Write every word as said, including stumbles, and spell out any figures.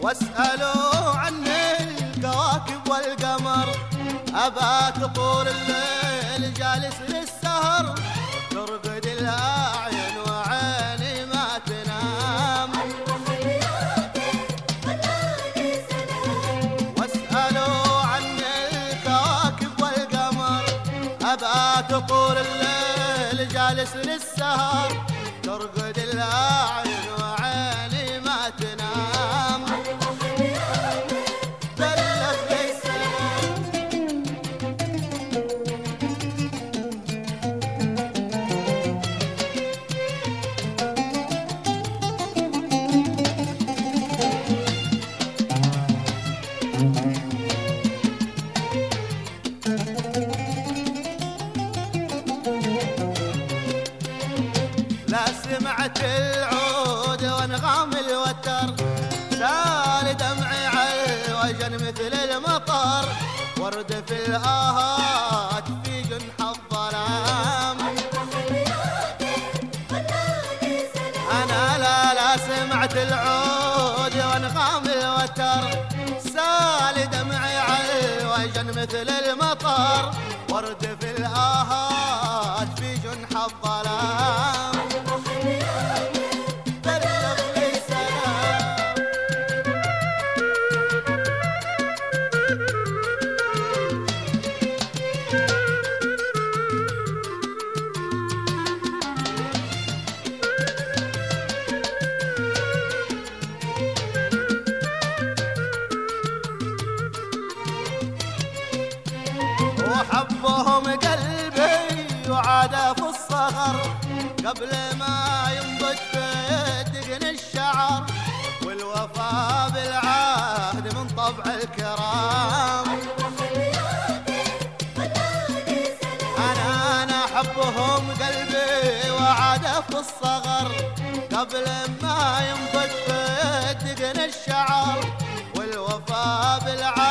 واسألوا عن الكواكب والقمر، أبا تطول الليل جالس للسهر، ترقد الأعين وعيني ما تنام. واسألوا عن الكواكب والقمر، أبا تطول الليل جالس للسهر، ترقد الأعين وعيني ما تنام. لا سمعت العود وانغام الوتر، سال دمعي عالوجن مثل المطر، ورد في الآهات في جنح الظلام. أنا لا لا سمعت العود وانغام الوتر، سال دمعي عالوجن مثل المطر، ورد في الآهات في جنح الظلام. وحبهم قلبي وعاد في الصغر، قبل ما ينبت دقن الشعر، والوفا بالعهد من طبع الكرام. أنا أنا حبهم قلبي وعاد في الصغر، قبل ما ينبت دقن الشعر، والوفا بالعهد